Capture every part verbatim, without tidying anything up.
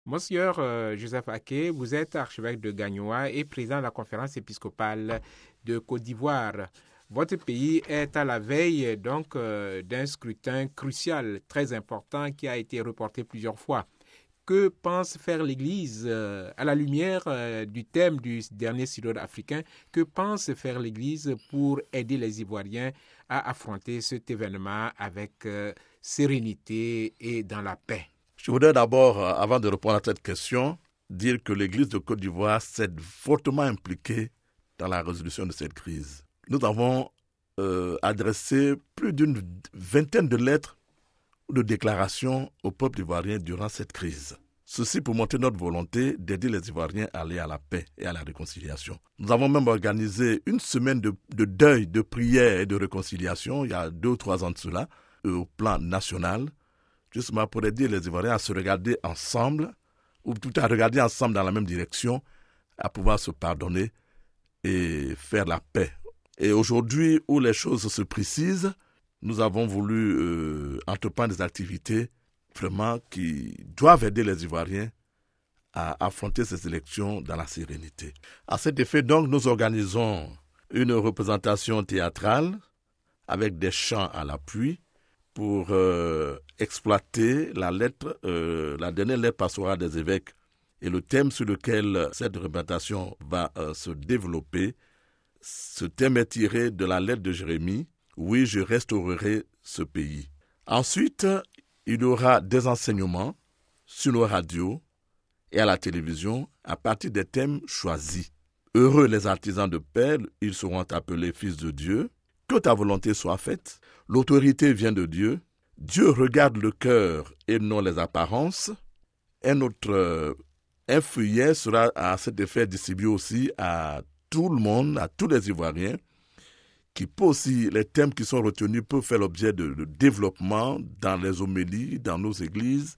Monsieur euh, Joseph Aké, vous êtes archevêque de Gagnoa et président de la conférence épiscopale de Côte d'Ivoire. Votre pays est à la veille donc euh, d'un scrutin crucial, très important, qui a été reporté plusieurs fois. Que pense faire l'Église euh, à la lumière euh, du thème du dernier synode africain? Que pense faire l'Église pour aider les Ivoiriens à affronter cet événement avec euh, sérénité et dans la paix? Je voudrais d'abord, avant de répondre à cette question, dire que l'Église de Côte d'Ivoire s'est fortement impliquée dans la résolution de cette crise. Nous avons euh, adressé plus d'une vingtaine de lettres ou de déclarations au peuple ivoirien durant cette crise. Ceci pour montrer notre volonté d'aider les Ivoiriens à aller à la paix et à la réconciliation. Nous avons même organisé une semaine de, de deuil, de prière et de réconciliation, il y a deux ou trois ans de cela, au plan national, justement pour aider les Ivoiriens à se regarder ensemble, ou tout à regarder ensemble dans la même direction, à pouvoir se pardonner et faire la paix. Et aujourd'hui, où les choses se précisent, nous avons voulu euh, entreprendre des activités vraiment qui doivent aider les Ivoiriens à affronter ces élections dans la sérénité. À cet effet, donc, nous organisons une représentation théâtrale avec des chants à l'appui, pour euh, exploiter la lettre, euh, la dernière lettre pastorale des évêques et le thème sur lequel cette représentation va euh, se développer. Ce thème est tiré de la lettre de Jérémie. Oui, je restaurerai ce pays. Ensuite, il y aura des enseignements sur nos radios et à la télévision à partir des thèmes choisis. Heureux les artisans de paix, ils seront appelés fils de Dieu. Que ta volonté soit faite. L'autorité vient de Dieu. Dieu regarde le cœur et non les apparences. Un autre euh, un feuillet sera à cet effet distribué aussi à tout le monde, à tous les Ivoiriens, qui peut aussi, les thèmes qui sont retenus peuvent faire l'objet de, de développement dans les homélies, dans nos églises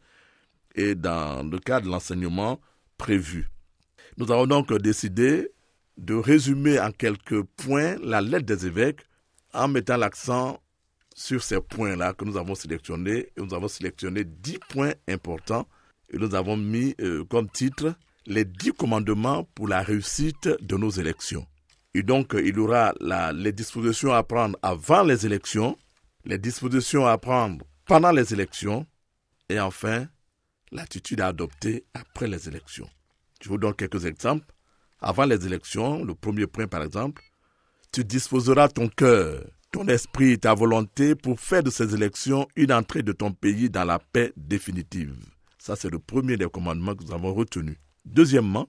et dans le cadre de l'enseignement prévu. Nous avons donc décidé de résumer en quelques points la lettre des évêques en mettant l'accent sur ces points-là que nous avons sélectionnés. Et nous avons sélectionné dix points importants et nous avons mis euh, comme titre « Les dix commandements pour la réussite de nos élections ». Et donc, il y aura la, les dispositions à prendre avant les élections, les dispositions à prendre pendant les élections et enfin, l'attitude à adopter après les élections. Je vous donne quelques exemples. Avant les élections, le premier point par exemple, tu disposeras ton cœur, ton esprit, ta volonté pour faire de ces élections une entrée de ton pays dans la paix définitive. Ça, c'est le premier des commandements que nous avons retenu. Deuxièmement,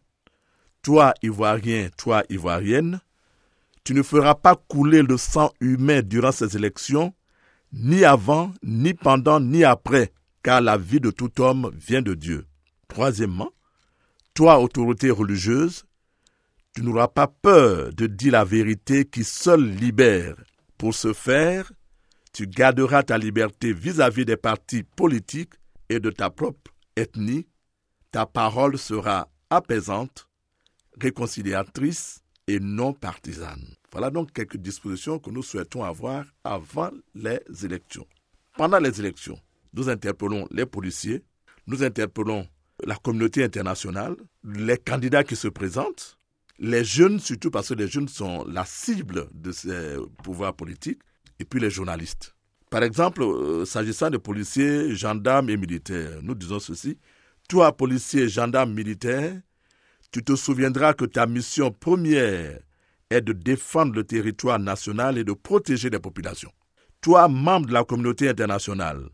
toi, Ivoirien, toi, Ivoirienne, tu ne feras pas couler le sang humain durant ces élections, ni avant, ni pendant, ni après, car la vie de tout homme vient de Dieu. Troisièmement, toi, autorité religieuse, tu n'auras pas peur de dire la vérité qui seule libère. Pour ce faire, tu garderas ta liberté vis-à-vis des partis politiques et de ta propre ethnie. Ta parole sera apaisante, réconciliatrice et non partisane. Voilà donc quelques dispositions que nous souhaitons avoir avant les élections. Pendant les élections, nous interpellons les policiers, nous interpellons la communauté internationale, les candidats qui se présentent, les jeunes, surtout parce que les jeunes sont la cible de ces pouvoirs politiques, et puis les journalistes. Par exemple, euh, s'agissant de policiers, gendarmes et militaires, nous disons ceci. Toi, policier, gendarme, militaire, tu te souviendras que ta mission première est de défendre le territoire national et de protéger les populations. Toi, membre de la communauté internationale,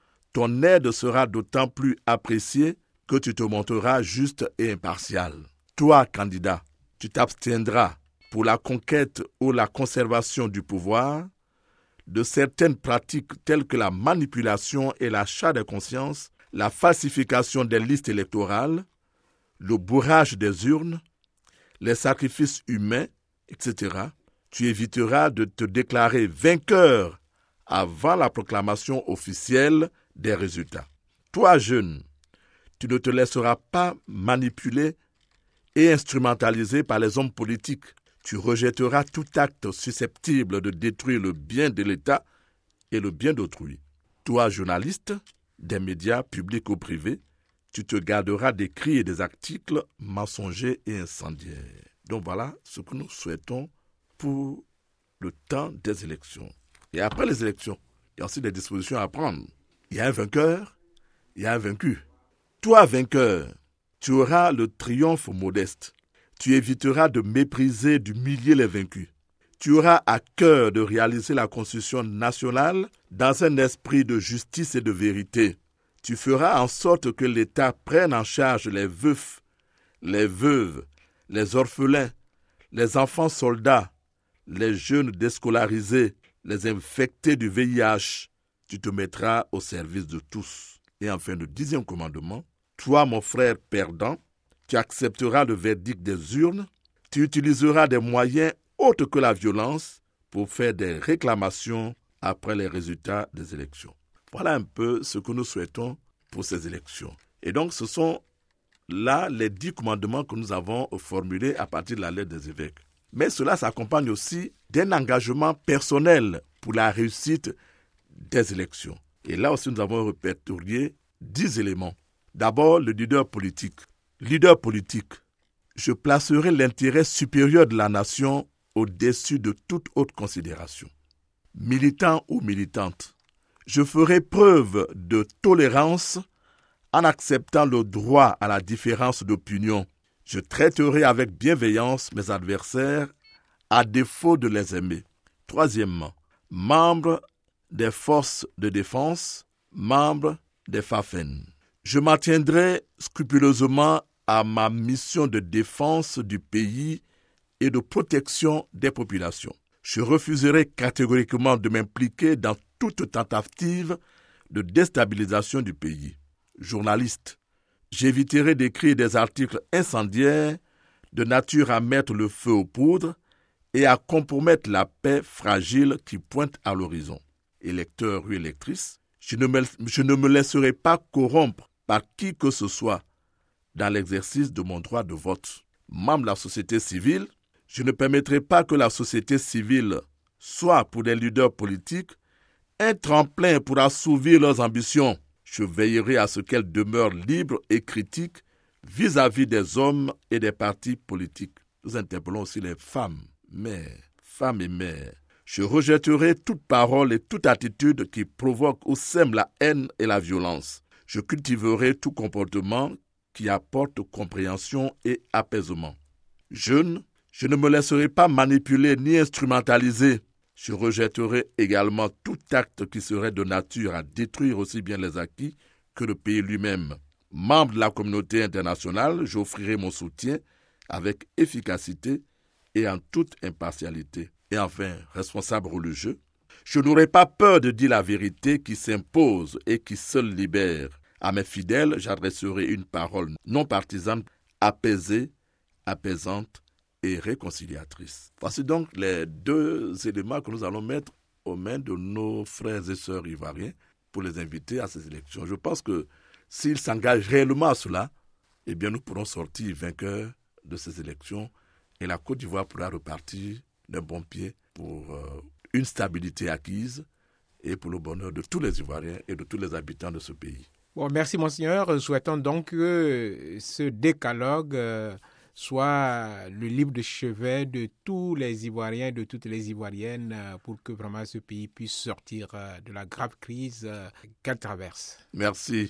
ton aide sera d'autant plus appréciée que tu te montreras juste et impartial. Toi, candidat, tu t'abstiendras pour la conquête ou la conservation du pouvoir de certaines pratiques telles que la manipulation et l'achat de conscience, la falsification des listes électorales, le bourrage des urnes, les sacrifices humains, et cetera. Tu éviteras de te déclarer vainqueur avant la proclamation officielle des résultats. Toi, jeune, tu ne te laisseras pas manipuler et instrumentalisé par les hommes politiques. Tu rejetteras tout acte susceptible de détruire le bien de l'État et le bien d'autrui. Toi, journaliste, des médias publics ou privés, tu te garderas des cris et des articles mensongers et incendiaires. Donc voilà ce que nous souhaitons pour le temps des élections. Et après les élections, il y a aussi des dispositions à prendre. Il y a un vainqueur, il y a un vaincu. Toi, vainqueur, tu auras le triomphe modeste. Tu éviteras de mépriser, d'humilier les vaincus. Tu auras à cœur de réaliser la Constitution nationale dans un esprit de justice et de vérité. Tu feras en sorte que l'État prenne en charge les veufs, les veuves, les orphelins, les enfants soldats, les jeunes déscolarisés, les infectés du V I H. Tu te mettras au service de tous. Et enfin, le dixième commandement, toi, mon frère perdant, tu accepteras le verdict des urnes, tu utiliseras des moyens autres que la violence pour faire des réclamations après les résultats des élections. Voilà un peu ce que nous souhaitons pour ces élections. Et donc, ce sont là les dix commandements que nous avons formulés à partir de la lettre des évêques. Mais cela s'accompagne aussi d'un engagement personnel pour la réussite des élections. Et là aussi, nous avons répertorié dix éléments. D'abord, le leader politique. Leader politique, je placerai l'intérêt supérieur de la nation au-dessus de toute autre considération. Militant ou militante, je ferai preuve de tolérance en acceptant le droit à la différence d'opinion. Je traiterai avec bienveillance mes adversaires à défaut de les aimer. Troisièmement, membre des forces de défense, membre des F A F E N. Je m'en tiendrai scrupuleusement à ma mission de défense du pays et de protection des populations. Je refuserai catégoriquement de m'impliquer dans toute tentative de déstabilisation du pays. Journaliste, j'éviterai d'écrire des articles incendiaires de nature à mettre le feu aux poudres et à compromettre la paix fragile qui pointe à l'horizon. Électeurs ou électrices, je ne me, je ne me laisserai pas corrompre par qui que ce soit dans l'exercice de mon droit de vote. Membre de la société civile, je ne permettrai pas que la société civile soit pour les leaders politiques un tremplin pour assouvir leurs ambitions. Je veillerai à ce qu'elle demeure libre et critique vis-à-vis des hommes et des partis politiques. Nous interpellons aussi les femmes, mères, femmes et mères. Je rejetterai toute parole et toute attitude qui provoque ou sème la haine et la violence. Je cultiverai tout comportement qui apporte compréhension et apaisement. Jeune, je ne me laisserai pas manipuler ni instrumentaliser. Je rejetterai également tout acte qui serait de nature à détruire aussi bien les acquis que le pays lui-même. Membre de la communauté internationale, j'offrirai mon soutien avec efficacité et en toute impartialité. Et enfin, responsable religieux, je n'aurai pas peur de dire la vérité qui s'impose et qui seule libère. À mes fidèles, j'adresserai une parole non partisane, apaisée, apaisante et réconciliatrice. Voici donc les deux éléments que nous allons mettre aux mains de nos frères et sœurs ivoiriens pour les inviter à ces élections. Je pense que s'ils s'engagent réellement à cela, eh bien nous pourrons sortir vainqueurs de ces élections et la Côte d'Ivoire pourra repartir d'un bon pied pour euh, une stabilité acquise et pour le bonheur de tous les Ivoiriens et de tous les habitants de ce pays. Bon, merci Monseigneur. Souhaitons donc que ce décalogue euh, soit le livre de chevet de tous les Ivoiriens et de toutes les Ivoiriennes euh, pour que vraiment ce pays puisse sortir euh, de la grave crise euh, qu'elle traverse. Merci.